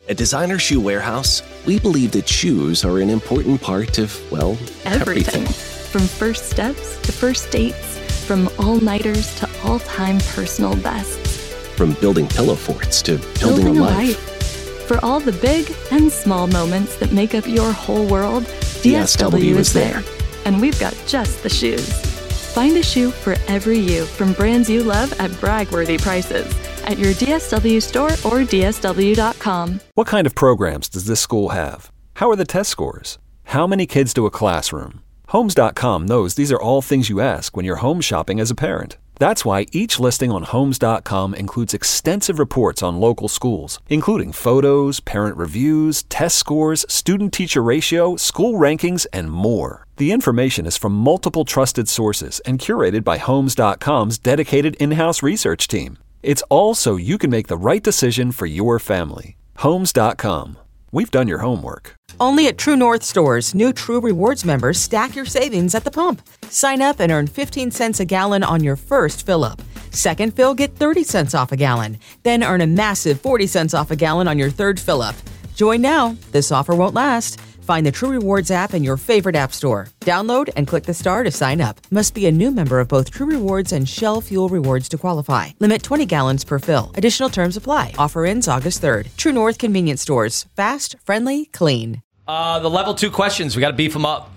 At Designer Shoe Warehouse, we believe that shoes are an important part of, well, everything. From first steps to first dates, from all-nighters to all-time personal bests. From building pillow forts to building a life. For all the big and small moments that make up your whole world, DSW is there. And we've got just the shoes. Find a shoe for every you from brands you love at brag-worthy prices at your DSW store or DSW.com. What kind of programs does this school have? How are the test scores? How many kids do a classroom? Homes.com knows these are all things you ask when you're home shopping as a parent. That's why each listing on Homes.com includes extensive reports on local schools, including photos, parent reviews, test scores, student-teacher ratio, school rankings, and more. The information is from multiple trusted sources and curated by Homes.com's dedicated in-house research team. It's all so you can make the right decision for your family. Homes.com. We've done your homework. Only at True North stores, new True Rewards members stack your savings at the pump. Sign up and earn 15 cents a gallon on your first fill-up. Second fill, get 30 cents off a gallon. Then earn a massive 40 cents off a gallon on your third fill-up. Join now. This offer won't last. Find the True Rewards app in your favorite app store. Download and click the star to sign up. Must be a new member of both True Rewards and Shell Fuel Rewards to qualify. Limit 20 gallons per fill. Additional terms apply. Offer ends August 3rd. True North Convenience Stores. Fast, friendly, clean. The level 2 questions, we got to beef them up.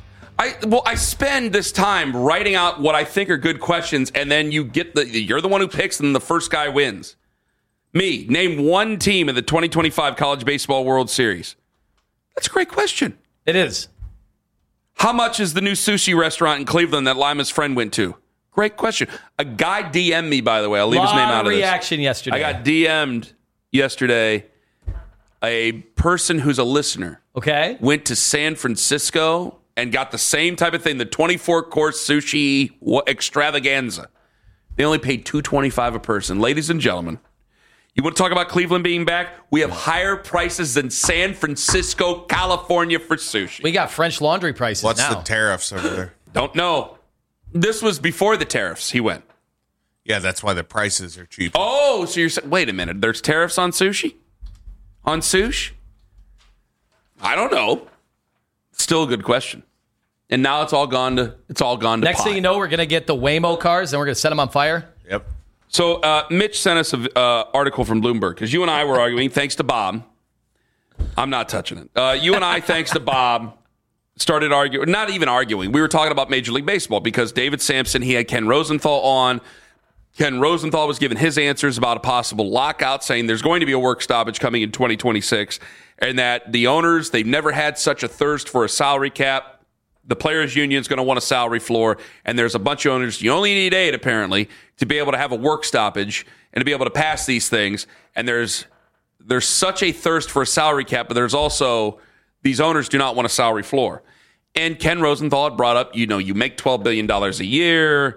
I spend this time writing out what I think are good questions, and then you're the one who picks, and the first guy wins. Me, name one team in the 2025 College Baseball World Series. That's a great question. It is. How much is the new sushi restaurant in Cleveland that Lima's friend went to? Great question. A guy DM'd me, by the way. I'll leave his name out of this. Reaction yesterday. I got DM'd yesterday. A person who's a listener went to San Francisco and got the same type of thing, the 24-course sushi extravaganza. They only paid $225 a person. Ladies and gentlemen, you want to talk about Cleveland being back? We have higher prices than San Francisco, California for sushi. We got French Laundry prices What's now. the tariffs over there? Don't know. This was before the tariffs. He went. Yeah, that's why the prices are cheap. Oh, so you're saying, wait a minute. There's tariffs on sushi? On sushi? I don't know. Still a good question. And now it's all gone to Next pot. thing you know, we're going to get the Waymo cars and we're going to set them on fire. Yep. So Mitch sent us an article from Bloomberg because you and I were arguing, thanks to Bob. I'm not touching it. You and I, thanks to Bob, started arguing. Not even arguing. We were talking about Major League Baseball because David Sampson, he had Ken Rosenthal on. Ken Rosenthal was giving his answers about a possible lockout, saying there's going to be a work stoppage coming in 2026, and that the owners, they've never had such a thirst for a salary cap. The players' union is going to want a salary floor, and there's a bunch of owners. You only need 8, apparently, to be able to have a work stoppage and to be able to pass these things. And there's such a thirst for a salary cap, but there's also these owners do not want a salary floor. And Ken Rosenthal had brought up, you make $12 billion a year.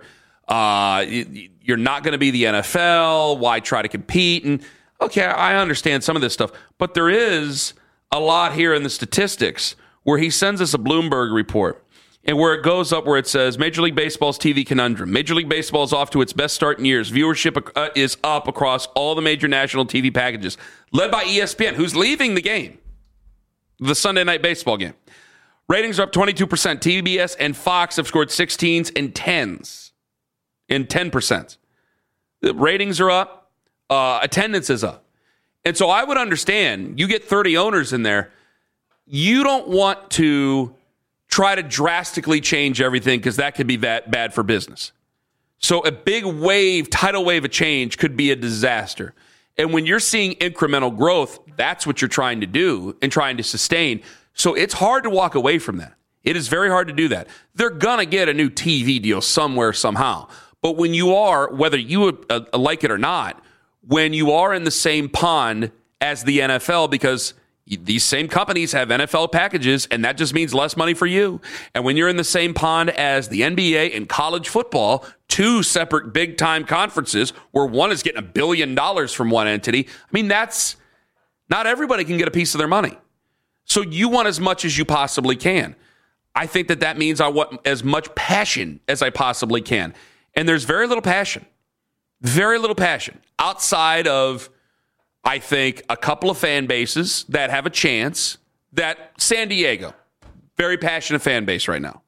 You're not going to be the NFL. Why try to compete? And okay, I understand some of this stuff, but there is a lot here in the statistics where he sends us a Bloomberg report and where it goes up where it says Major League Baseball's TV conundrum. Major League Baseball is off to its best start in years. Viewership is up across all the major national TV packages, led by ESPN, who's leaving the game, the Sunday Night Baseball game. Ratings are up 22%. TBS and Fox have scored 16s and 10s. In 10%. The ratings are up. Attendance is up. And so I would understand, you get 30 owners in there, you don't want to try to drastically change everything because that could be bad for business. So a big tidal wave of change could be a disaster. And when you're seeing incremental growth, that's what you're trying to do and trying to sustain. So it's hard to walk away from that. It is very hard to do that. They're going to get a new TV deal somewhere, somehow. But when you are, whether you like it or not, when you are in the same pond as the NFL, because these same companies have NFL packages, and that just means less money for you. And when you're in the same pond as the NBA and college football, 2 separate big-time conferences where one is getting $1 billion from one entity, I mean, that's not everybody can get a piece of their money. So you want as much as you possibly can. I think that means I want as much passion as I possibly can. And there's very little passion outside of I think a couple of fan bases that have a chance. That San Diego, very passionate fan base right now.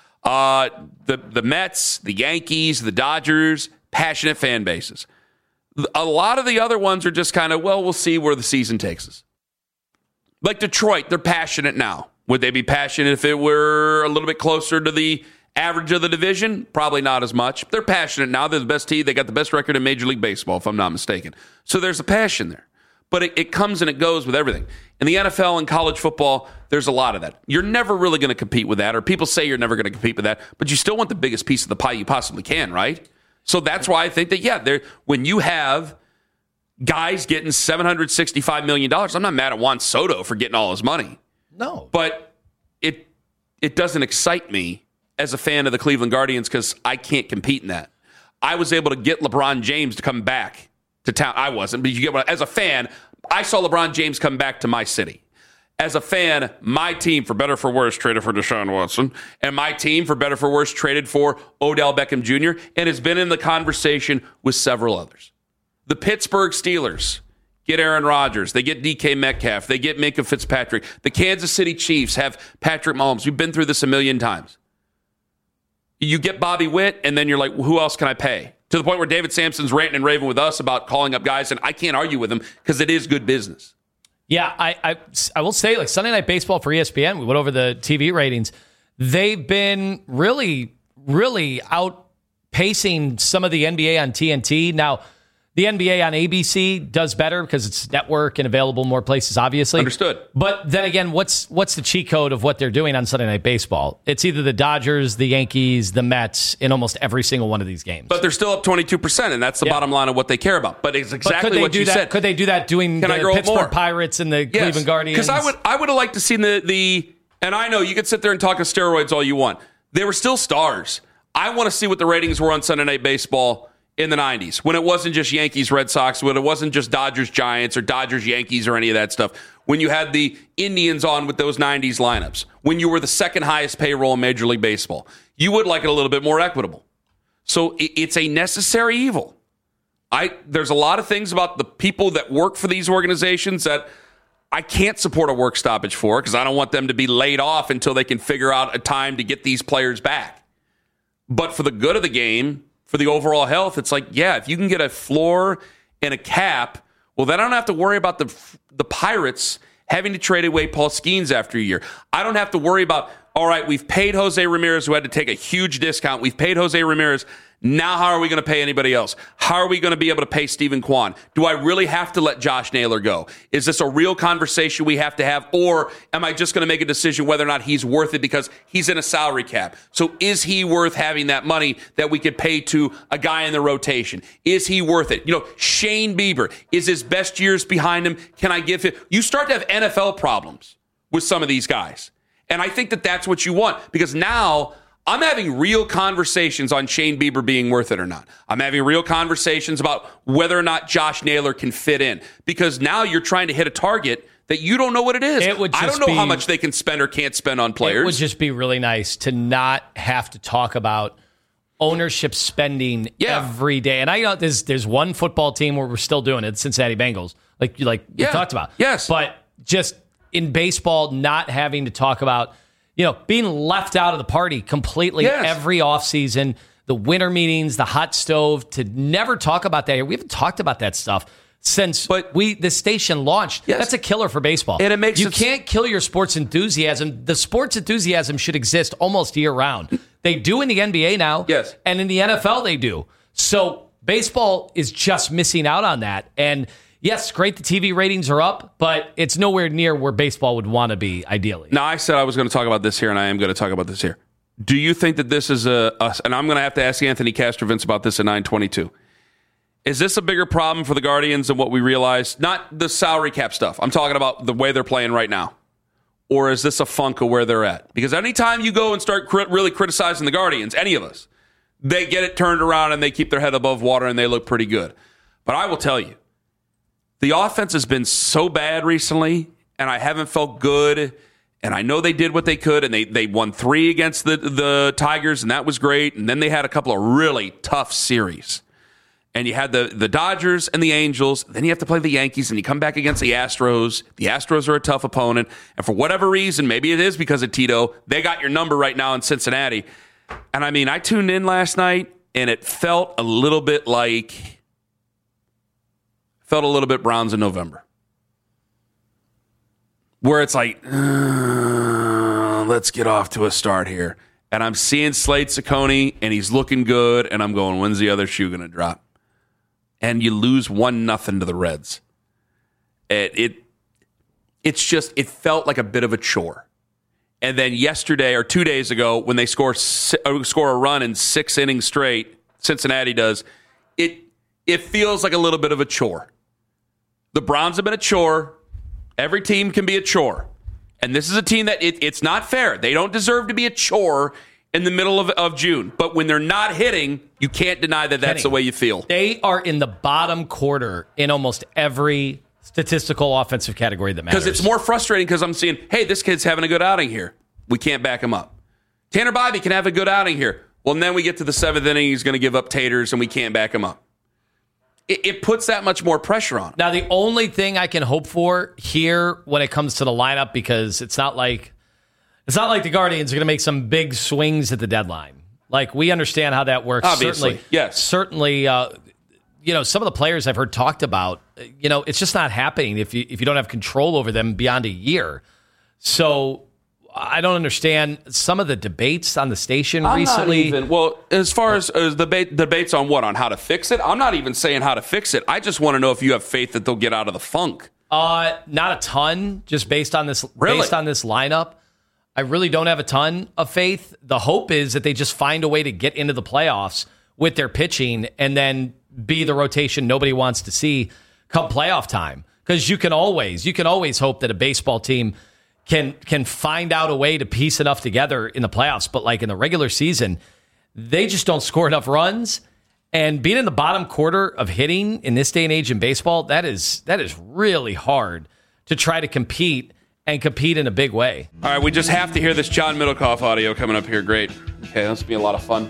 The Mets, the Yankees, the Dodgers, passionate fan bases. A lot of the other ones are just kind of, well, we'll see where the season takes us. Like Detroit, they're passionate now. Would they be passionate if it were a little bit closer to the average of the division? Probably not as much. They're passionate now. They're the best team. They got the best record in Major League Baseball, if I'm not mistaken. So there's a passion there. But it comes and it goes with everything. In the NFL and college football, there's a lot of that. You're never really going to compete with that, or people say you're never going to compete with that, but you still want the biggest piece of the pie you possibly can, right? So that's why I think that, when you have guys getting $765 million, I'm not mad at Juan Soto for getting all his money. No. But it doesn't excite me as a fan of the Cleveland Guardians because I can't compete in that. I was able to get LeBron James to come back to town. I wasn't, but you get what, as a fan, I saw LeBron James come back to my city. As a fan, my team, for better or for worse, traded for Deshaun Watson, and my team, for better or for worse, traded for Odell Beckham Jr., and has been in the conversation with several others. The Pittsburgh Steelers get Aaron Rodgers. They get DK Metcalf. They get Minkah Fitzpatrick. The Kansas City Chiefs have Patrick Mahomes. We've been through this a million times. You get Bobby Witt, and then you're like, who else can I pay? To the point where David Sampson's ranting and raving with us about calling up guys, and I can't argue with him because it is good business. Yeah, I will say, like Sunday Night Baseball for ESPN, we went over the TV ratings. They've been really, really outpacing some of the NBA on TNT. Now, the NBA on ABC does better because it's network and available more places, obviously. Understood. But then again, what's the cheat code of what they're doing on Sunday Night Baseball? It's either the Dodgers, the Yankees, the Mets in almost every single one of these games. But they're still up 22%, and that's the bottom line of what they care about. But it's exactly what you said. Could they do that doing the Pittsburgh Pirates and the Cleveland Guardians? Because I would have liked to see the and I know you could sit there and talk of steroids all you want. They were still stars. I want to see what the ratings were on Sunday Night Baseball in the 90s, when it wasn't just Yankees, Red Sox, when it wasn't just Dodgers, Giants, or Dodgers, Yankees, or any of that stuff, when you had the Indians on with those 90s lineups, when you were the second highest payroll in Major League Baseball, you would like it a little bit more equitable. So it's a necessary evil. There's a lot of things about the people that work for these organizations that I can't support a work stoppage for because I don't want them to be laid off until they can figure out a time to get these players back. But for the good of the game, for the overall health, it's like, yeah, if you can get a floor and a cap, well, then I don't have to worry about the Pirates having to trade away Paul Skeens after a year. I don't have to worry about, all right, we've paid Jose Ramirez, who had to take a huge discount. We've paid Jose Ramirez. Now how are we going to pay anybody else? How are we going to be able to pay Stephen Kwan? Do I really have to let Josh Naylor go? Is this a real conversation we have to have? Or am I just going to make a decision whether or not he's worth it because he's in a salary cap? So is he worth having that money that we could pay to a guy in the rotation? Is he worth it? Shane Bieber, is his best years behind him? Can I give him? You start to have NFL problems with some of these guys. And I think that that's what you want because now I'm having real conversations on Shane Bieber being worth it or not. I'm having real conversations about whether or not Josh Naylor can fit in because now you're trying to hit a target that you don't know what it is. I don't know how much they can spend or can't spend on players. It would just be really nice to not have to talk about ownership spending every day. And I know there's one football team where we're still doing it, Cincinnati Bengals, like we talked about. Yes. But just in baseball, not having to talk about being left out of the party completely every offseason, the winter meetings, the hot stove, to never talk about that here. We haven't talked about that stuff since the station launched. Yes. That's a killer for baseball. And it makes you can't kill your sports enthusiasm. The sports enthusiasm should exist almost year round. They do in the NBA now. Yes. And in the NFL they do. So baseball is just missing out on that. And yes, great, the TV ratings are up, but it's nowhere near where baseball would want to be, ideally. Now, I said I was going to talk about this here, and I am going to talk about this here. Do you think that this is and I'm going to have to ask Anthony Castrovince about this at 9:22. Is this a bigger problem for the Guardians than what we realized? Not the salary cap stuff. I'm talking about the way they're playing right now. Or is this a funk of where they're at? Because anytime you go and start really criticizing the Guardians, any of us, they get it turned around and they keep their head above water and they look pretty good. But I will tell you, the offense has been so bad recently, and I haven't felt good. And I know they did what they could, and they won 3 against the Tigers, and that was great. And then they had a couple of really tough series. and you had the Dodgers and the Angels. Then you have to play the Yankees, and you come back against the Astros. The Astros are a tough opponent. And for whatever reason, maybe it is because of Tito, they got your number right now in Cincinnati. And I mean, I tuned in last night, and it felt a little bit Browns in November. Where it's like, let's get off to a start here. And I'm seeing Slade Ciccone, and he's looking good, and I'm going, when's the other shoe going to drop? And you lose 1-0 to the Reds. It felt like a bit of a chore. And then yesterday or 2 days ago, when they score a run in 6 innings straight, Cincinnati does, it feels like a little bit of a chore. The Browns have been a chore. Every team can be a chore. And this is a team that it's not fair. They don't deserve to be a chore in the middle of June. But when they're not hitting, you can't deny that that's the way you feel. They are in the bottom quarter in almost every statistical offensive category that matters. Because it's more frustrating because I'm seeing, hey, this kid's having a good outing here. We can't back him up. Tanner Bybee can have a good outing here. Well, and then we get to the 7th inning, he's going to give up taters, and we can't back him up. It puts that much more pressure on. Now, the only thing I can hope for here when it comes to the lineup, because it's not like the Guardians are going to make some big swings at the deadline. Like, we understand how that works. Obviously, yes. Certainly, some of the players I've heard talked about, it's just not happening if you don't have control over them beyond a year. So I don't understand some of the debates on the station recently. As far as debates on what? On how to fix it? I'm not even saying how to fix it. I just want to know if you have faith that they'll get out of the funk. Not a ton, just based on this lineup. I really don't have a ton of faith. The hope is that they just find a way to get into the playoffs with their pitching and then be the rotation nobody wants to see come playoff time. Because you can always hope that a baseball team can find out a way to piece enough together in the playoffs. But like in the regular season, they just don't score enough runs. And being in the bottom quarter of hitting in this day and age in baseball, that is really hard to try to compete in a big way. All right, we just have to hear this John Middlecoff audio coming up here. Great. Okay, that's be a lot of fun.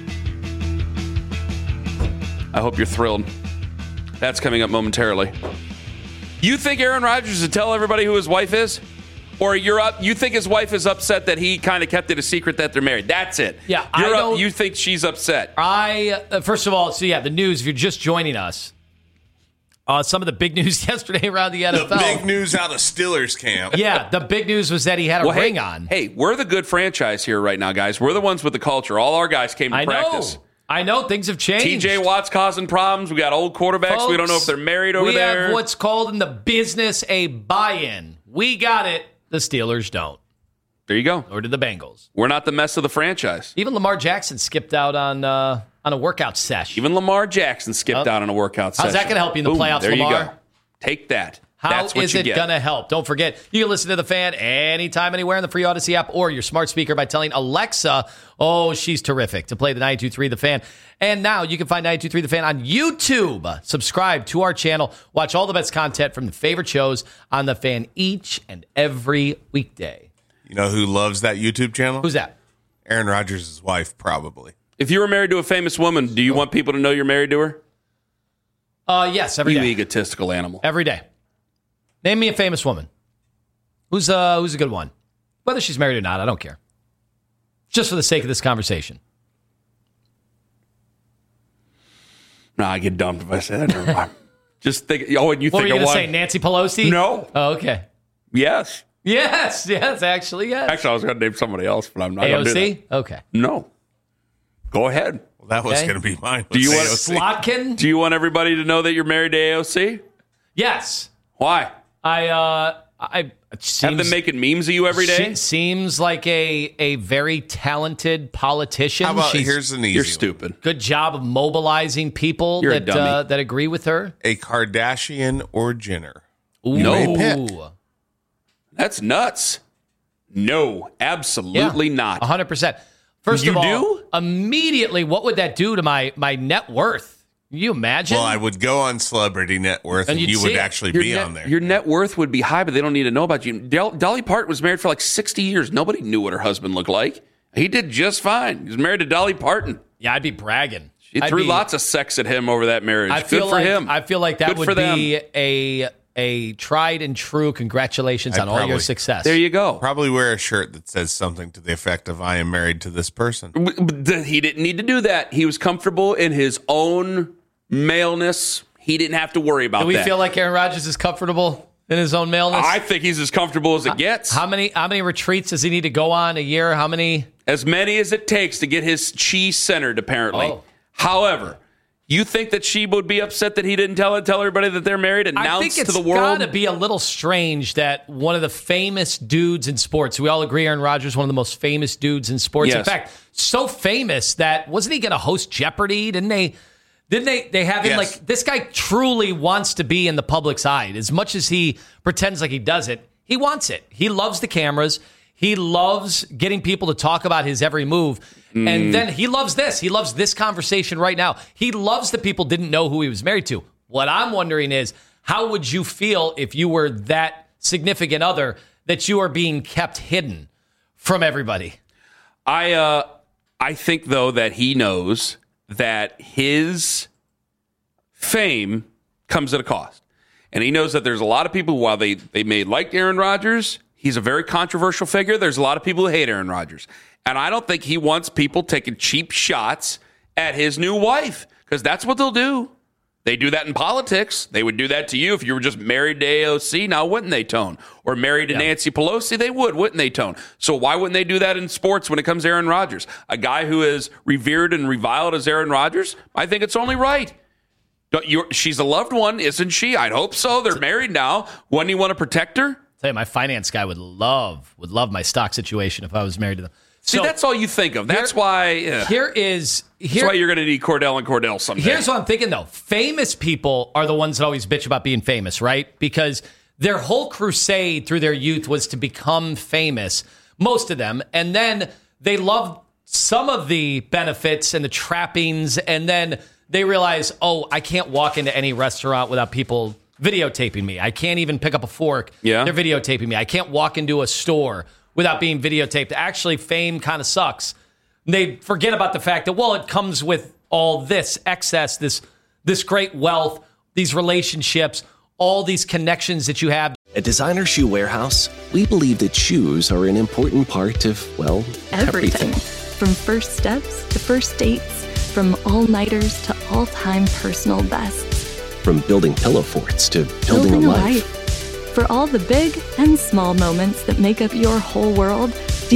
I hope you're thrilled. That's coming up momentarily. You think Aaron Rodgers would tell everybody who his wife is? Or you think his wife is upset that he kind of kept it a secret that they're married? That's it. Yeah, you think she's upset? First of all, the news, if you're just joining us, some of the big news yesterday around the NFL. The big news out of Steelers camp. Yeah, the big news was that he had a ring on. Hey, we're the good franchise here right now, guys. We're the ones with the culture. All our guys came to practice. I know. Things have changed. TJ Watt's causing problems. We got old quarterbacks. Folks, we don't know if they're married over there. We have what's called in the business a buy-in. We got it. The Steelers don't. There you go. Or did the Bengals. We're not the mess of the franchise. Even Lamar Jackson skipped out on a workout sesh. Even Lamar Jackson skipped out on a workout session. How's that going to help you in the playoffs, there Lamar? You go. Take that. How is it going to help? Don't forget, you can listen to The Fan anytime, anywhere in the free Odyssey app or your smart speaker by telling Alexa, she's terrific, to play the 92.3 The Fan. And now you can find 92.3 The Fan on YouTube. Subscribe to our channel. Watch all the best content from the favorite shows on The Fan each and every weekday. You know who loves that YouTube channel? Who's that? Aaron Rodgers' wife, probably. If you were married to a famous woman, do you want people to know you're married to her? Yes, every day. You egotistical animal. Every day. Name me a famous woman. Who's a good one? Whether she's married or not, I don't care. Just for the sake of this conversation. No, I get dumped if I say that. Never mind. Just think. And you what think were you going to what? say? Nancy Pelosi? No. Oh, okay. Yes. Actually, yes. Actually, I was going to name somebody else, but I'm not going to do AOC? Okay. No. Go ahead. Well, that was going to be mine. Do you want Slotkin? Do you want everybody to know that you're married to AOC? Yes. Why? Have them making memes of you every day? She seems like a very talented politician. How about, here's an easy You're one. stupid. Good job of mobilizing people You're a dummy. that agree with her. A Kardashian or Jenner? Ooh. No. That's nuts. No, absolutely not. 100%. First You of all, do? Immediately, what would that do to my net worth? Can you imagine? Well, I would go on Celebrity Net Worth, and you'd you see would it. actually be on there. Your net worth would be high, but they don't need to know about you. Dolly Parton was married for like 60 years. Nobody knew what her husband looked like. He did just fine. He was married to Dolly Parton. Yeah, I'd be bragging. She threw lots of sex at him over that marriage. Good for him. I feel like that would be a tried and true congratulations on all your success. There you go. Probably wear a shirt that says something to the effect of, I am married to this person. He didn't need to do that. He was comfortable in his own maleness. He didn't have to worry about that. Do we feel like Aaron Rodgers is comfortable in his own maleness? I think he's as comfortable as it gets. How many retreats does he need to go on a year? How many? As many as it takes to get his chi centered, apparently. Oh. However, you think that she would be upset that he didn't tell everybody that they're married, announce to the world? I think it's got to be a little strange that one of the famous dudes in sports, we all agree Aaron Rodgers is one of the most famous dudes in sports. Yes. In fact, so famous that, wasn't he going to host Jeopardy? Didn't they have him, Yes. like, this guy truly wants to be in the public's eye. As much as he pretends like he doesn't, he wants it. He loves the cameras. He loves getting people to talk about his every move. And then he loves this. He loves this conversation right now. He loves that people didn't know who he was married to. What I'm wondering is, how would you feel if you were that significant other that you are being kept hidden from everybody? I think, though, that he knows that his fame comes at a cost. And he knows that there's a lot of people, while they may like Aaron Rodgers, he's a very controversial figure. There's a lot of people who hate Aaron Rodgers. And I don't think he wants people taking cheap shots at his new wife, because that's what they'll do. They do that in politics. They would do that to you if you were just married to AOC. Now, wouldn't they, Tone? Or married to Nancy Pelosi? They would, wouldn't they, Tone? So why wouldn't they do that in sports when it comes to Aaron Rodgers? A guy who is revered and reviled as Aaron Rodgers? I think it's only right. She's a loved one, isn't she? I'd hope so. They're married now. Wouldn't you want to protect her? Tell you, my finance guy would love my stock situation if I was married to them. See, that's all you think of. That's why. That's why you're going to need Cordell and Cordell someday. Here's what I'm thinking, though. Famous people are the ones that always bitch about being famous, right? Because their whole crusade through their youth was to become famous, most of them. And then they loved some of the benefits and the trappings. And then they realize, oh, I can't walk into any restaurant without people videotaping me. I can't even pick up a fork. Yeah. They're videotaping me. I can't walk into a store without being videotaped. Actually, fame kind of sucks. They forget about the fact that, well, it comes with all this excess, this great wealth, these relationships, all these connections that you have. At Designer Shoe Warehouse, we believe that shoes are an important part of, well, everything. From first steps to first dates, from all-nighters to all-time personal bests. From building pillow forts to building a life. For all the big and small moments that make up your whole world,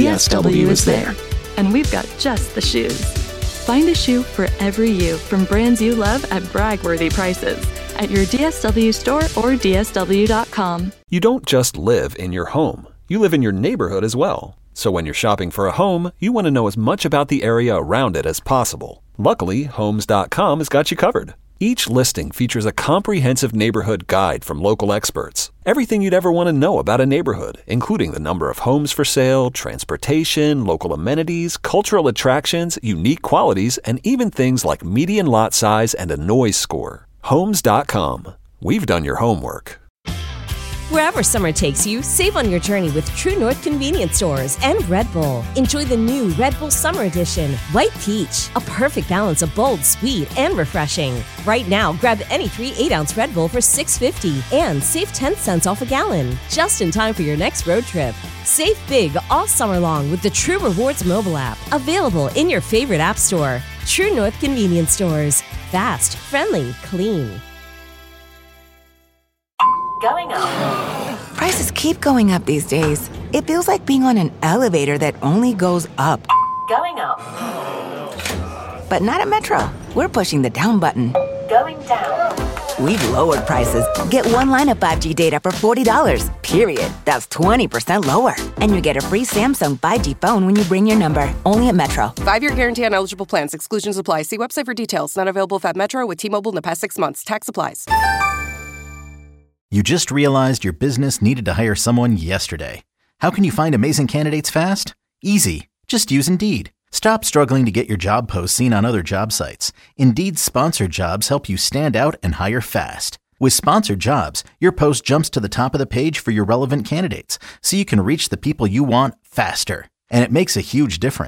DSW is there. And we've got just the shoes. Find a shoe for every you from brands you love at brag-worthy prices at your DSW store or DSW.com. You don't just live in your home. You live in your neighborhood as well. So when you're shopping for a home, you want to know as much about the area around it as possible. Luckily, Homes.com has got you covered. Each listing features a comprehensive neighborhood guide from local experts. Everything you'd ever want to know about a neighborhood, including the number of homes for sale, transportation, local amenities, cultural attractions, unique qualities, and even things like median lot size and a noise score. Homes.com. We've done your homework. Wherever summer takes you, save on your journey with True North Convenience Stores and Red Bull. Enjoy the new Red Bull Summer Edition, White Peach, a perfect balance of bold, sweet, and refreshing. Right now, grab any 3 8-ounce Red Bull for $6.50 and save 10 cents off a gallon, just in time for your next road trip. Save big all summer long with the True Rewards mobile app, available in your favorite app store. True North Convenience Stores. Fast, friendly, clean. Going up. Prices keep going up these days. It feels like being on an elevator that only goes up. Going up. But not at Metro. We're pushing the down button. Going down. We've lowered prices. Get one line of 5G data for $40, period. That's 20% lower. And you get a free Samsung 5G phone when you bring your number. Only at Metro. 5-year guarantee on eligible plans. Exclusions apply. See website for details. Not available at Metro with T-Mobile in the past 6 months. Tax applies. You just realized your business needed to hire someone yesterday. How can you find amazing candidates fast? Easy. Just use Indeed. Stop struggling to get your job posts seen on other job sites. Indeed's sponsored jobs help you stand out and hire fast. With sponsored jobs, your post jumps to the top of the page for your relevant candidates, so you can reach the people you want faster. And it makes a huge difference.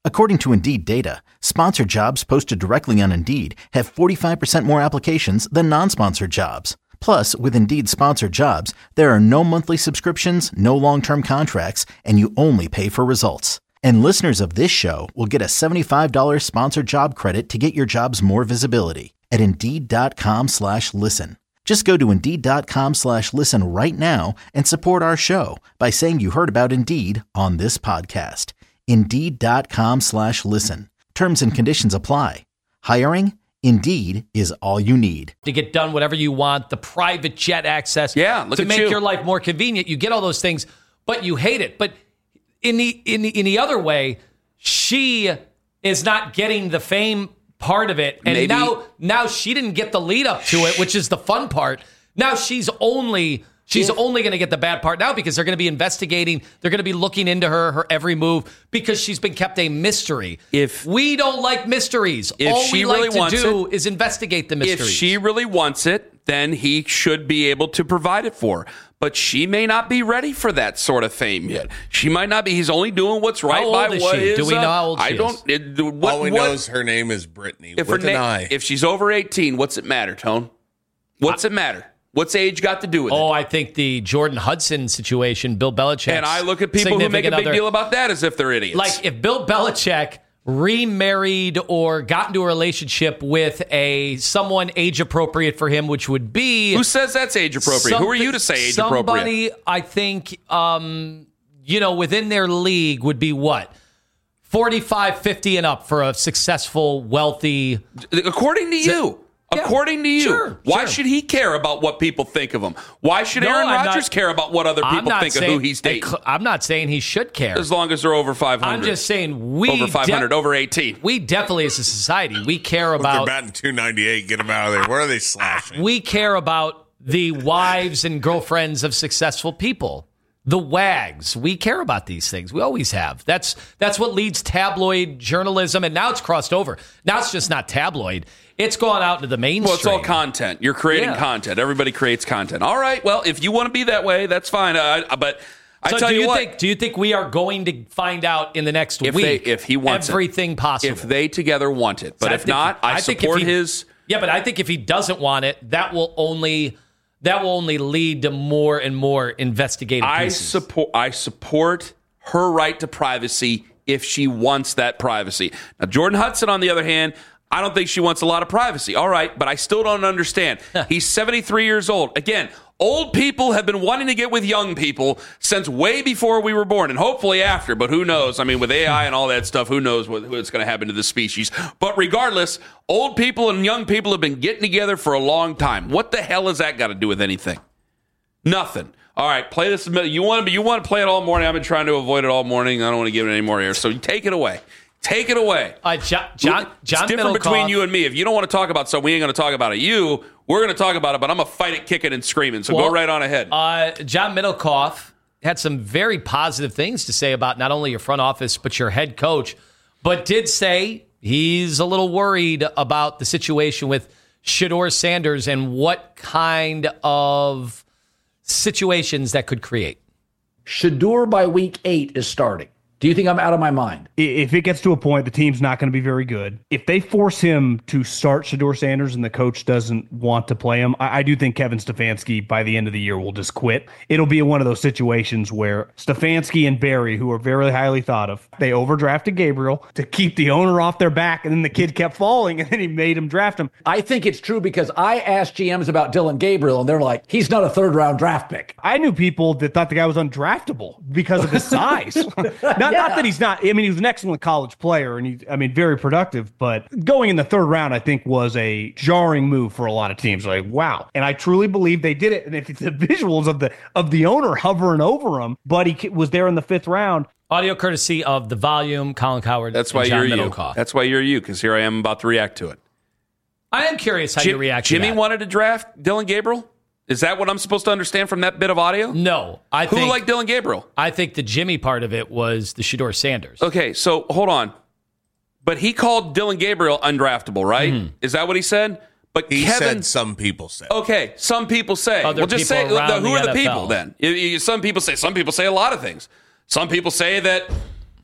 According to Indeed data, sponsored jobs posted directly on Indeed have 45% more applications than non-sponsored jobs. Plus, with Indeed sponsored jobs, there are no monthly subscriptions, no long-term contracts, and you only pay for results. And listeners of this show will get a $75 sponsored job credit to get your jobs more visibility at Indeed.com/listen. Just go to Indeed.com/listen right now and support our show by saying you heard about Indeed on this podcast. Indeed.com/listen. Terms and conditions apply. Hiring? Indeed is all you need. To get done whatever you want, the private jet access, look to at make you. your life more convenient. You get all those things, but you hate it. But in the other way, she is not getting the fame part of it. And Maybe. now she didn't get the lead up to it, which is the fun part. Now she's only going to get the bad part now because they're going to be investigating. They're going to be looking into her every move because she's been kept a mystery. If we don't like mysteries, all she we really like to do it, is investigate the mysteries. If she really wants it, then he should be able to provide it for her. But she may not be ready for that sort of fame yet. She might not be. He's only doing what's right by what is. Do we know how old she is? All we know is her name is Brittany. If she's over 18, what's it matter, Tone? What's it matter? What's age got to do with it? I think the Jordan Hudson situation, Bill Belichick. And I look at people who make a big deal about that as if they're idiots. Like if Bill Belichick remarried or got into a relationship with someone age appropriate for him, which would be... Who says that's age appropriate? Who are you to say age appropriate? Somebody, I think, within their league would be what? 45, 50 and up for a successful, wealthy... According to you. According to you, sure. Why should he care about what people think of him? Why should Aaron Rodgers care about what other people think of who he's dating? I'm not saying he should care. As long as they're over 500. I'm just saying over 500, over 18. We definitely, as a society, we care about... They're batting 298. Get them out of there. Where are they slashing? We care about the wives and girlfriends of successful people. The wags. We care about these things. We always have. That's what leads tabloid journalism, and now it's crossed over. Now it's just not tabloid. It's gone out into the mainstream. Well, it's all content. You're creating content. Everybody creates content. All right. Well, if you want to be that way, that's fine. But I tell you what. Do you think we are going to find out in the next week if he wants everything possible? If they together want it. But if not, I support his... Yeah, but I think if he doesn't want it, that will only lead to more and more investigative pieces. I support her right to privacy if she wants that privacy. Now, Jordan Hudson, on the other hand, I don't think she wants a lot of privacy. All right, but I still don't understand. He's 73 years old. Again, old people have been wanting to get with young people since way before we were born, and hopefully after, but who knows? I mean, with AI and all that stuff, who knows what's going to happen to the species. But regardless, old people and young people have been getting together for a long time. What the hell has that got to do with anything? Nothing. All right, play this. You want to play it all morning? I've been trying to avoid it all morning. I don't want to give it any more air, so take it away. Take it away. John it's different between you and me. If you don't want to talk about something, we ain't going to talk about it. We're going to talk about it, but I'm going to fight it kicking and screaming. So go right on ahead. John Middlecoff had some very positive things to say about not only your front office, but your head coach, but did say he's a little worried about the situation with Shedeur Sanders and what kind of situations that could create. Shedeur by week 8 is starting. Do you think I'm out of my mind? If it gets to a point, the team's not going to be very good. If they force him to start Shedeur Sanders and the coach doesn't want to play him, I do think Kevin Stefanski by the end of the year will just quit. It'll be one of those situations where Stefanski and Barry, who are very highly thought of, they overdrafted Gabriel to keep the owner off their back, and then the kid kept falling, and then he made him draft him. I think it's true because I asked GMs about Dylan Gabriel, and they're like, he's not a third-round draft pick. I knew people that thought the guy was undraftable because of his size. Not that he's not. I mean, he was an excellent college player, and very productive. But going in the third round, I think, was a jarring move for a lot of teams. Like, wow! And I truly believe they did it. And if it's the visuals of the owner hovering over him, but he was there in the 5th round. Audio courtesy of The Volume, Colin Cowherd. That's why you're you. That's why you're you. Because here I am about to react to it. I am curious how you react to that. Jimmy wanted to draft Dylan Gabriel. Is that what I'm supposed to understand from that bit of audio? No. Who liked Dylan Gabriel? I think the Jimmy part of it was the Shedeur Sanders. Okay, so hold on. But he called Dylan Gabriel undraftable, right? Mm-hmm. Is that what he said? But he said some people say. Okay, some people say. Well, just say who are the people then? Some people say a lot of things. Some people say that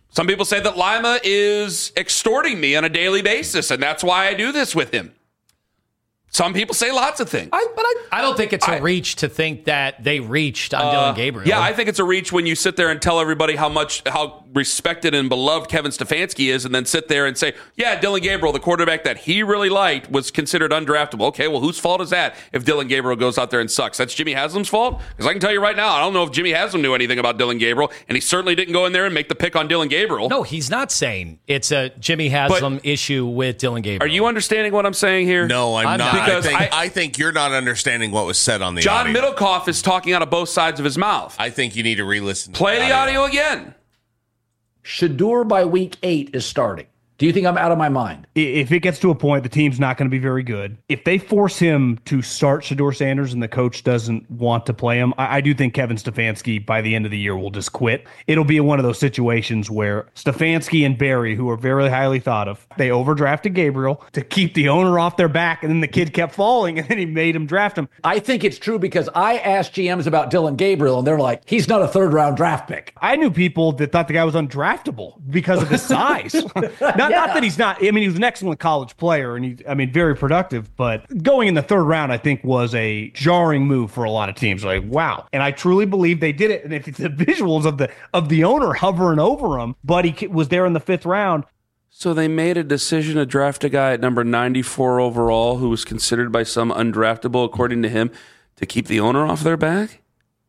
Some people say that Lima is extorting me on a daily basis, and that's why I do this with him. Some people say lots of things. I don't think it's a reach to think that they reached on Dillon Gabriel. Yeah, I think it's a reach when you sit there and tell everybody how respected and beloved Kevin Stefanski is, and then sit there and say, yeah, Dillon Gabriel, the quarterback that he really liked, was considered undraftable. Okay, well, whose fault is that if Dillon Gabriel goes out there and sucks? That's Jimmy Haslam's fault? Because I can tell you right now, I don't know if Jimmy Haslam knew anything about Dillon Gabriel, and he certainly didn't go in there and make the pick on Dillon Gabriel. No, he's not saying it's a Jimmy Haslam issue with Dillon Gabriel. Are you understanding what I'm saying here? No, I'm not. Because I think you're not understanding what was said on the John audio. Middlecoff is talking out of both sides of his mouth. I think you need to re-listen to Play the audio again. Shedeur by week 8 is starting. Do you think I'm out of my mind? If it gets to a point, the team's not going to be very good. If they force him to start Shedeur Sanders and the coach doesn't want to play him, I do think Kevin Stefanski by the end of the year will just quit. It'll be one of those situations where Stefanski and Barry, who are very highly thought of, they overdrafted Gabriel to keep the owner off their back, and then the kid kept falling, and then he made him draft him. I think it's true because I asked GMs about Dillon Gabriel, and they're like, he's not a third-round draft pick. I knew people that thought the guy was undraftable because of his size. Not that he's not. I mean, he was an excellent college player, and very productive. But going in the third round, I think, was a jarring move for a lot of teams. Like, wow! And I truly believe they did it. And if it's the visuals of the owner hovering over him, but he was there in the 5th round. So they made a decision to draft a guy at number 94 overall who was considered by some undraftable, according to him, to keep the owner off their back?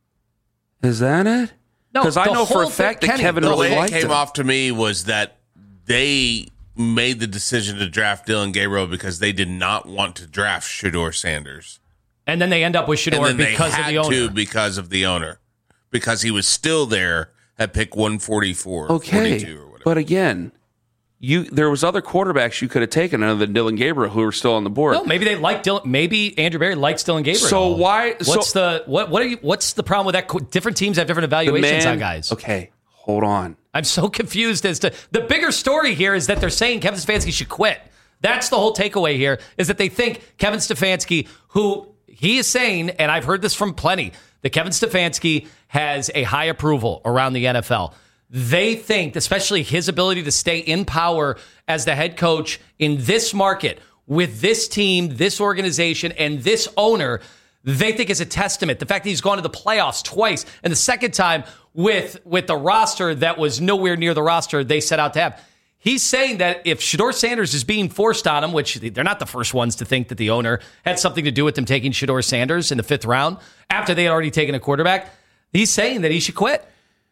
Is that it? No, because I know for a fact that Kevin really liked him. The way it came off to me was that they made the decision to draft Dillon Gabriel because they did not want to draft Shedeur Sanders. And then they end up with Shedeur because of the owner. Because of the owner. Because he was still there at pick 144. Okay, 42 or whatever. But again, there was other quarterbacks you could have taken other than Dillon Gabriel who were still on the board. No, maybe they like Dillon. Maybe Andrew Berry likes Dillon Gabriel. So why? What's the problem with that? Different teams have different evaluations on guys. Okay, hold on. I'm so confused as to the bigger story here is that they're saying Kevin Stefanski should quit. That's the whole takeaway here is that they think Kevin Stefanski, who he is saying, and I've heard this from plenty, that Kevin Stefanski has a high approval around the NFL. They think, especially his ability to stay in power as the head coach in this market with this team, this organization, and this owner, they think is a testament. The fact that he's gone to the playoffs twice, and the second time with the roster that was nowhere near the roster they set out to have. He's saying that if Shedeur Sanders is being forced on him, which they're not the first ones to think that the owner had something to do with them taking Shedeur Sanders in the 5th round after they had already taken a quarterback, he's saying that he should quit.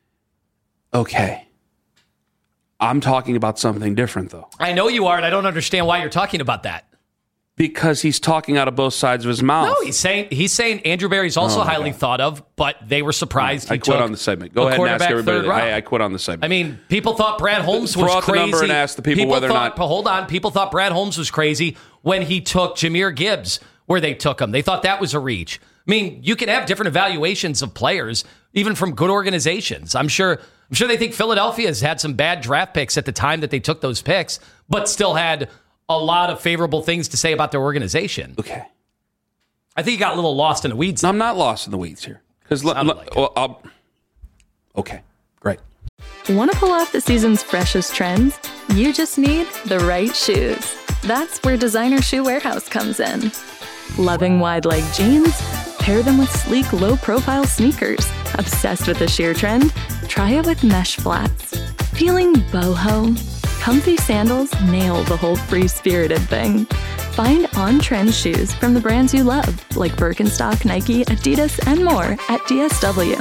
Okay. I'm talking about something different, though. I know you are, and I don't understand why you're talking about that. Because he's talking out of both sides of his mouth. No, he's saying Andrew Berry's also highly thought of, but they were surprised. I quit on the segment. Go ahead and ask everybody. I quit on the segment. I mean, people thought Brad Holmes was crazy. Throw out the number and ask the people whether or not. Hold on. People thought Brad Holmes was crazy when he took Jahmyr Gibbs where they took him. They thought that was a reach. I mean, you can have different evaluations of players, even from good organizations. I'm sure they think Philadelphia has had some bad draft picks at the time that they took those picks, but still had a lot of favorable things to say about their organization. Okay. I think you got a little lost in the weeds. I'm not lost in the weeds here. Okay, great. Want to pull off the season's freshest trends? You just need the right shoes. That's where Designer Shoe Warehouse comes in. Loving wide leg jeans? Pair them with sleek, low-profile sneakers. Obsessed with the sheer trend? Try it with mesh flats. Feeling boho? Comfy sandals nail the whole free-spirited thing. Find on-trend shoes from the brands you love, like Birkenstock, Nike, Adidas, and more at DSW.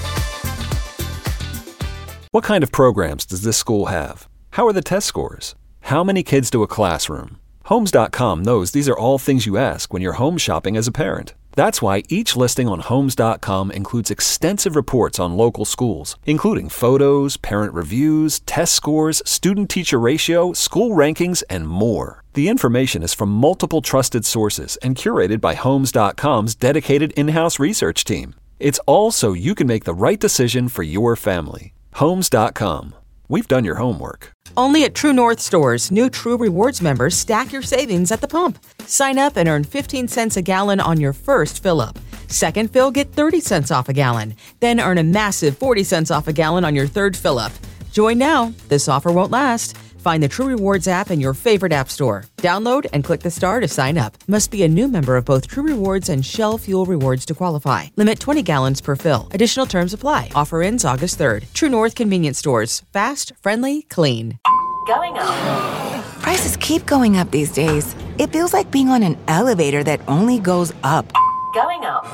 What kind of programs does this school have? How are the test scores? How many kids do a classroom? Homes.com knows these are all things you ask when you're home shopping as a parent. That's why each listing on Homes.com includes extensive reports on local schools, including photos, parent reviews, test scores, student-teacher ratio, school rankings, and more. The information is from multiple trusted sources and curated by Homes.com's dedicated in-house research team. It's all so you can make the right decision for your family. Homes.com. We've done your homework. Only at True North stores, new True Rewards members stack your savings at the pump. Sign up and earn 15 cents a gallon on your first fill-up. Second fill, get 30 cents off a gallon. Then earn a massive 40 cents off a gallon on your third fill-up. Join now. This offer won't last. Find the True Rewards app in your favorite app store. Download and click the star to sign up. Must be a new member of both True Rewards and Shell Fuel Rewards to qualify. Limit 20 gallons per fill. Additional terms apply. Offer ends August 3rd. True North Convenience Stores. Fast, friendly, clean. Going up. Prices keep going up these days. It feels like being on an elevator that only goes up. Going up.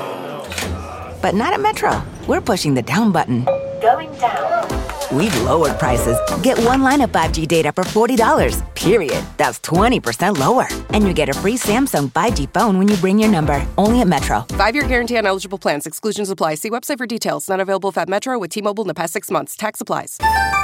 But not at Metro. We're pushing the down button. Going down. We've lowered prices. Get one line of 5G data for $40, period. That's 20% lower. And you get a free Samsung 5G phone when you bring your number. Only at Metro. 5-year guarantee on eligible plans. Exclusions apply. See website for details. Not available if at Metro with T-Mobile in the past 6 months. Tax applies.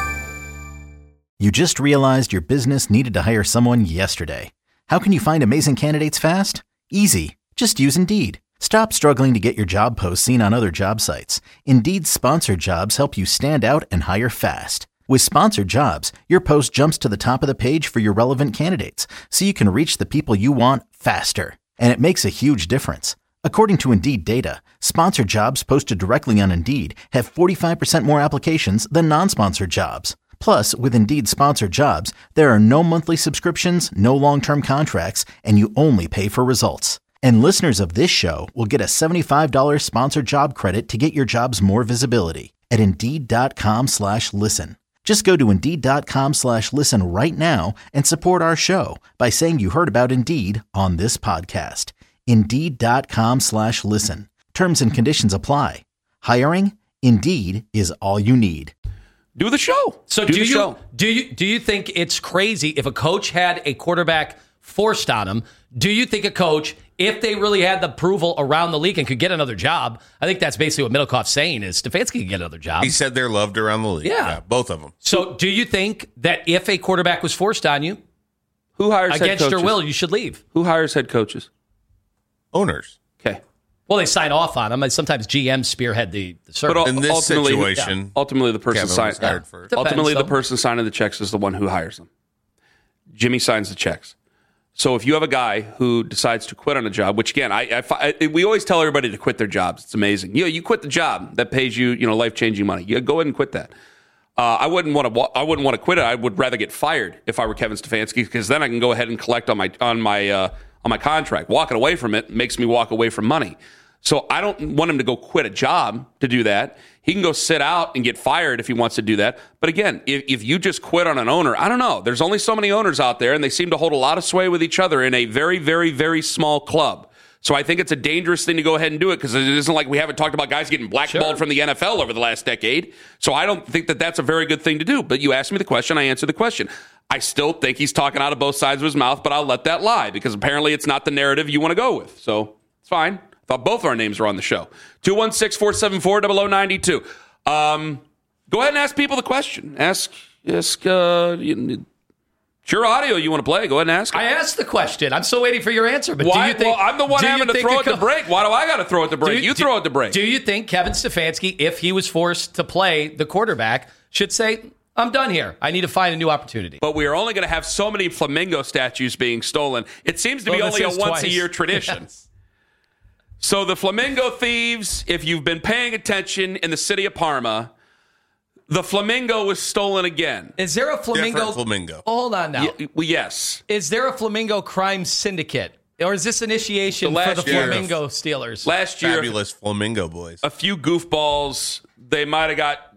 You just realized your business needed to hire someone yesterday. How can you find amazing candidates fast? Easy. Just use Indeed. Stop struggling to get your job posts seen on other job sites. Indeed's sponsored jobs help you stand out and hire fast. With sponsored jobs, your post jumps to the top of the page for your relevant candidates, so you can reach the people you want faster. And it makes a huge difference. According to Indeed data, sponsored jobs posted directly on Indeed have 45% more applications than non-sponsored jobs. Plus, with Indeed sponsored jobs, there are no monthly subscriptions, no long-term contracts, and you only pay for results. And listeners of this show will get a $75 sponsored job credit to get your jobs more visibility at Indeed.com/listen. Just go to Indeed.com/listen right now and support our show by saying you heard about Indeed on this podcast. Indeed.com/listen. Terms and conditions apply. Hiring? Indeed is all you need. Do the show. So do you think it's crazy if a coach had a quarterback forced on him? Do you think a coach, if they really had the approval around the league and could get another job, I think that's basically what Middlecoff's saying is Stefanski could get another job. He said they're loved around the league. Yeah, both of them. So do you think that if a quarterback was forced on you, who hires head against coaches? your will, you should leave? Who hires head coaches? Owners. Okay. Well, they sign off on them. Sometimes GMs spearhead the search. But in this situation, ultimately the person Kevin was hired first. Ultimately, the Depends, person signing the checks is the one who hires them. Jimmy signs the checks. So if you have a guy who decides to quit on a job, which again, we always tell everybody to quit their jobs. It's amazing. You quit the job that pays you, life-changing money. You go ahead and quit that. I wouldn't want to quit it. I would rather get fired if I were Kevin Stefanski, because then I can go ahead and collect on my contract. Walking away from it makes me walk away from money. So I don't want him to go quit a job to do that. He can go sit out and get fired if he wants to do that. But again, if you just quit on an owner, I don't know. There's only so many owners out there, and they seem to hold a lot of sway with each other in a very, very, very small club. So I think it's a dangerous thing to go ahead and do it, because it isn't like we haven't talked about guys getting blackballed from the NFL over the last decade. So I don't think that that's a very good thing to do. But you asked me the question, I answered the question. I still think he's talking out of both sides of his mouth, but I'll let that lie, because apparently it's not the narrative you want to go with. So it's fine. Thought both our names were on the show. 216-474-0092. Go ahead and ask people the question. Ask it's your audio you want to play. Go ahead and ask it. I asked the question. I'm still waiting for your answer. But why? Do you think, well, I'm the one having to throw at the break. Why do I got to throw at the break? You throw at the break. Do you think Kevin Stefanski, if he was forced to play the quarterback, should say, I'm done here. I need to find a new opportunity. But we are only going to have so many flamingo statues being stolen. It seems to be only a once-a-year tradition. Yes. So the flamingo thieves, if you've been paying attention in the city of Parma, the flamingo was stolen again. Is there a flamingo? Different flamingo. Hold on now. Yes. Is there a flamingo crime syndicate? Or is this initiation for the flamingo stealers? Last year, fabulous flamingo boys. A few goofballs. They might have got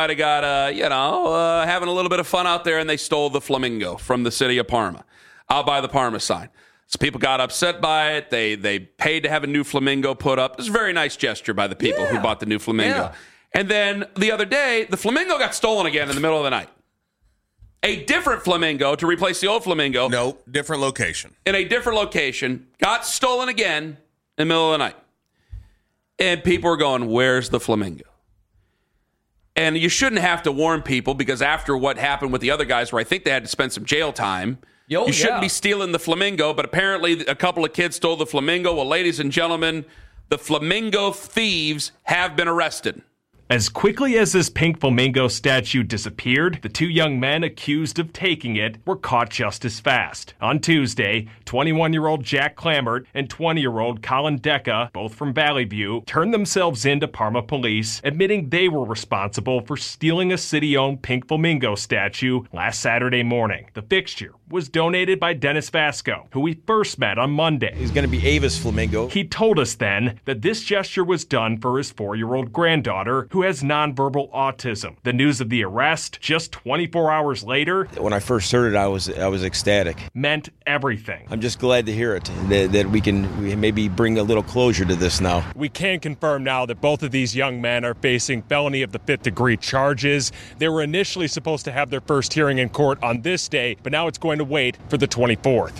having a little bit of fun out there, and they stole the flamingo from the city of Parma, out by the Parma sign. So people got upset by it. They paid to have a new flamingo put up. It was a very nice gesture by the people who bought the new flamingo. Yeah. And then the other day, the flamingo got stolen again in the middle of the night. A different flamingo to replace the old flamingo. No, different location. In a different location, got stolen again in the middle of the night. And people are going, where's the flamingo? And you shouldn't have to warn people, because after what happened with the other guys, where I think they had to spend some jail time, you shouldn't be stealing the flamingo, but apparently a couple of kids stole the flamingo. Well, ladies and gentlemen, the flamingo thieves have been arrested. As quickly as this pink flamingo statue disappeared, the two young men accused of taking it were caught just as fast. On Tuesday, 21-year-old Jack Clammert and 20-year-old Colin Decca, both from Valley View, turned themselves in to Parma police, admitting they were responsible for stealing a city-owned pink flamingo statue last Saturday morning. The fixture was donated by Dennis Vasco, who we first met on Monday. He's going to be Ava's flamingo. He told us then that this gesture was done for his 4-year-old granddaughter, who has nonverbal autism. The news of the arrest, just 24 hours later, when I first heard it, I was ecstatic. Meant everything. I'm just glad to hear it, that we maybe bring a little closure to this now. We can confirm now that both of these young men are facing felony of the 5th degree charges. They were initially supposed to have their first hearing in court on this day, but now it's going to wait for the 24th.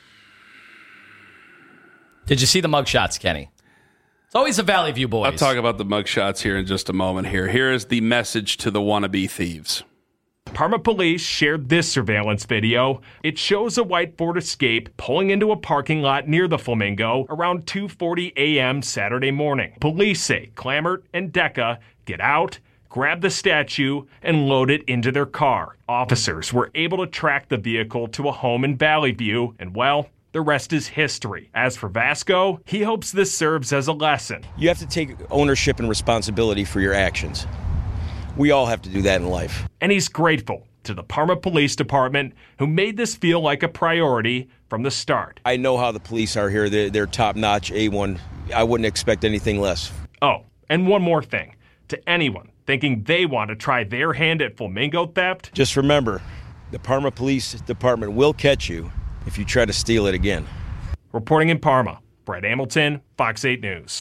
Did you see the mugshots, Kenny? It's always a Valley View boys. I'll talk about the mugshots here in just a moment here. Here is the message to the wannabe thieves. Parma police shared this surveillance video. It shows a white Ford Escape pulling into a parking lot near the Flamingo around 2:40 a.m. Saturday morning. Police say Clammert and Decca get out, grab the statue, and load it into their car. Officers were able to track the vehicle to a home in Valley View, and well, the rest is history. As for Vasco, he hopes this serves as a lesson. You have to take ownership and responsibility for your actions. We all have to do that in life. And he's grateful to the Parma Police Department, who made this feel like a priority from the start. I know how the police are here. They're top-notch, A1. I wouldn't expect anything less. Oh, and one more thing. To anyone thinking they want to try their hand at flamingo theft, just remember, the Parma Police Department will catch you if you try to steal it again. Reporting in Parma, Brett Hamilton, Fox 8 News.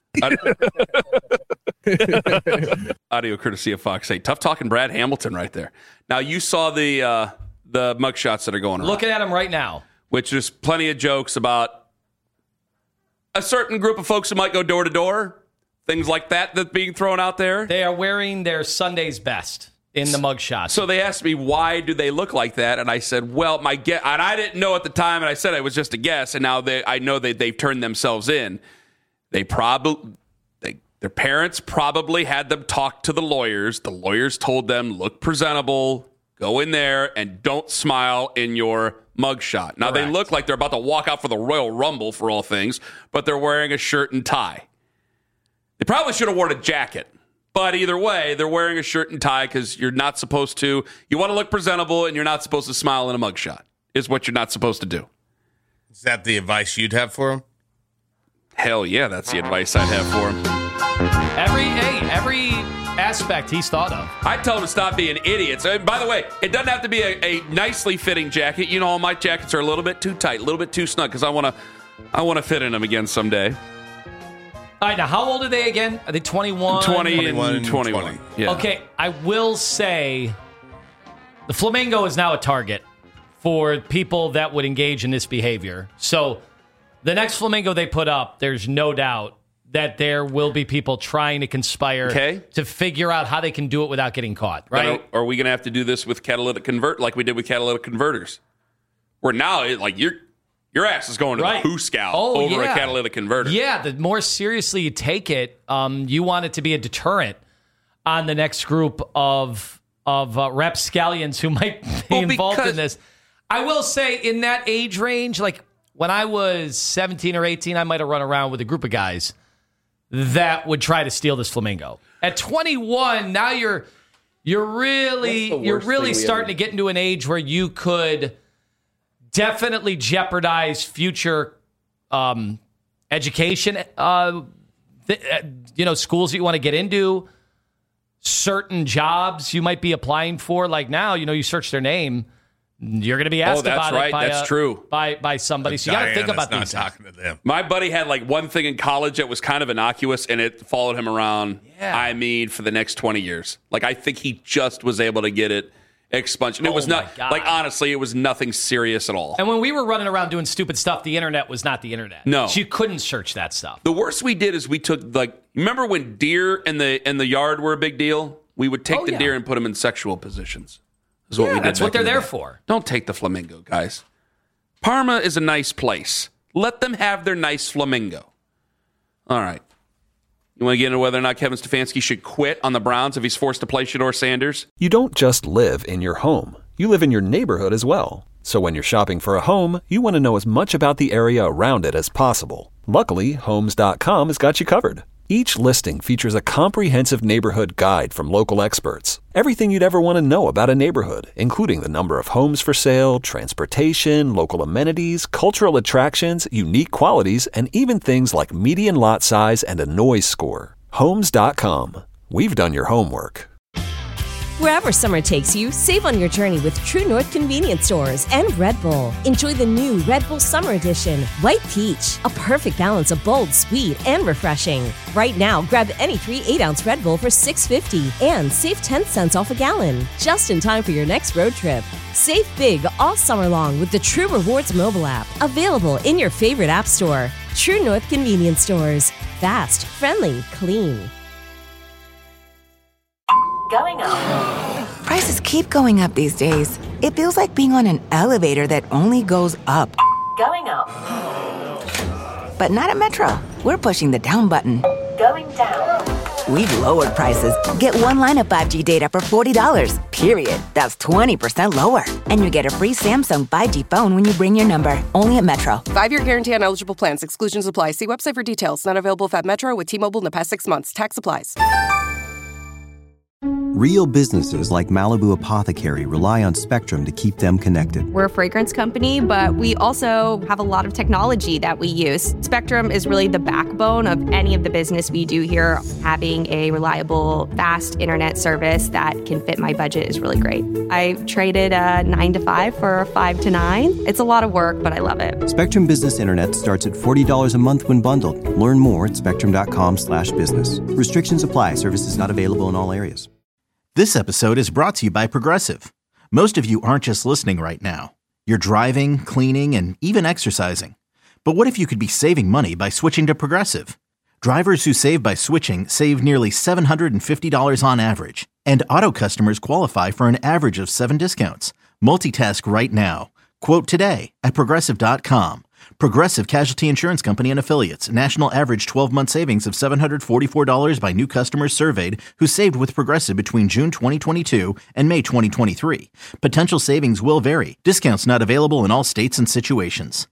Audio courtesy of Fox 8. Tough talking Brad Hamilton right there. Now, you saw the mugshots that are going around. Looking at them right now. Which there's plenty of jokes about a certain group of folks who might go door to door. Things like that's being thrown out there. They are wearing their Sunday's best in the mugshot. So they asked me, why do they look like that? And I said, well, my guess, and I didn't know at the time, and I said it was just a guess, and now I know they've turned themselves in. Their parents probably had them talk to the lawyers. The lawyers told them, look presentable, go in there, and don't smile in your mugshot. Now, They look like they're about to walk out for the Royal Rumble, for all things, but they're wearing a shirt and tie. They probably should have worn a jacket. But either way, they're wearing a shirt and tie because you're not supposed to. You want to look presentable, and you're not supposed to smile in a mugshot, is what you're not supposed to do. Is that the advice you'd have for them? Hell yeah, that's the advice I'd have for him. Every aspect he's thought of. I told him to stop being idiots. And by the way, it doesn't have to be a nicely fitting jacket. You know, all my jackets are a little bit too tight, a little bit too snug, because I want to fit in them again someday. All right, now how old are they again? Are they 21? 21. Yeah. Okay, I will say the Flamingo is now a target for people that would engage in this behavior. So the next Flamingo they put up, there's no doubt that there will be people trying to conspire to figure out how they can do it without getting caught, right? Are we going to have to do this with catalytic convert like we did with catalytic converters? Where now, your ass is going to the Hooskow over a catalytic converter. Yeah, the more seriously you take it, you want it to be a deterrent on the next group of rapscallions who might be involved in this. I will say, in that age range, like when I was 17 or 18, I might have run around with a group of guys that would try to steal this Flamingo. At 21, now you're really starting to get into an age where you could definitely jeopardize future education, schools that you want to get into, certain jobs you might be applying for. Like now, you search their name, you're going to be asked about it by somebody. So you got to think about these talking to them. My buddy had one thing in college that was kind of innocuous, and it followed him around, for the next 20 years. I think he just was able to get it expunged. And it was not, honestly, it was nothing serious at all. And when we were running around doing stupid stuff, the internet was not the internet. No. So you couldn't search that stuff. The worst we did is we took, remember when deer in the yard were a big deal? We would take the deer and put them in sexual positions. Is what we did. That's what they're there for. Don't take the Flamingo, guys. Parma is a nice place. Let them have their nice Flamingo. All right. You want to get into whether or not Kevin Stefanski should quit on the Browns if he's forced to play Shedeur Sanders? You don't just live in your home. You live in your neighborhood as well. So when you're shopping for a home, you want to know as much about the area around it as possible. Luckily, Homes.com has got you covered. Each listing features a comprehensive neighborhood guide from local experts. Everything you'd ever want to know about a neighborhood, including the number of homes for sale, transportation, local amenities, cultural attractions, unique qualities, and even things like median lot size and a noise score. Homes.com. We've done your homework. Wherever summer takes you, save on your journey with True North Convenience Stores and Red Bull. Enjoy the new Red Bull Summer Edition, White Peach, a perfect balance of bold, sweet, and refreshing. Right now, grab any 3 8-ounce Red Bull for $6.50 and save 10 cents off a gallon, just in time for your next road trip. Save big all summer long with the True Rewards mobile app, available in your favorite app store. True North Convenience Stores. Fast, friendly, clean. Going up. Prices keep going up these days. It feels like being on an elevator that only goes up. Going up. But not at Metro. We're pushing the down button. Going down. We've lowered prices. Get one line of 5G data for $40, period. That's 20% lower. And you get a free Samsung 5G phone when you bring your number. Only at Metro. 5-year guarantee on eligible plans. Exclusions apply. See website for details. Not available if at Metro with T-Mobile in the past 6 months. Tax applies. Real businesses like Malibu Apothecary rely on Spectrum to keep them connected. We're a fragrance company, but we also have a lot of technology that we use. Spectrum is really the backbone of any of the business we do here. Having a reliable, fast internet service that can fit my budget is really great. I traded a 9 to 5 for a 5 to 9. It's a lot of work, but I love it. Spectrum Business Internet starts at $40 a month when bundled. Learn more at spectrum.com/business. Restrictions apply. Services not available in all areas. This episode is brought to you by Progressive. Most of you aren't just listening right now. You're driving, cleaning, and even exercising. But what if you could be saving money by switching to Progressive? Drivers who save by switching save nearly $750 on average. And auto customers qualify for an average of 7 discounts. Multitask right now. Quote today at Progressive.com. Progressive Casualty Insurance Company and Affiliates. National average 12-month savings of $744 by new customers surveyed who saved with Progressive between June 2022 and May 2023. Potential savings will vary. Discounts not available in all states and situations.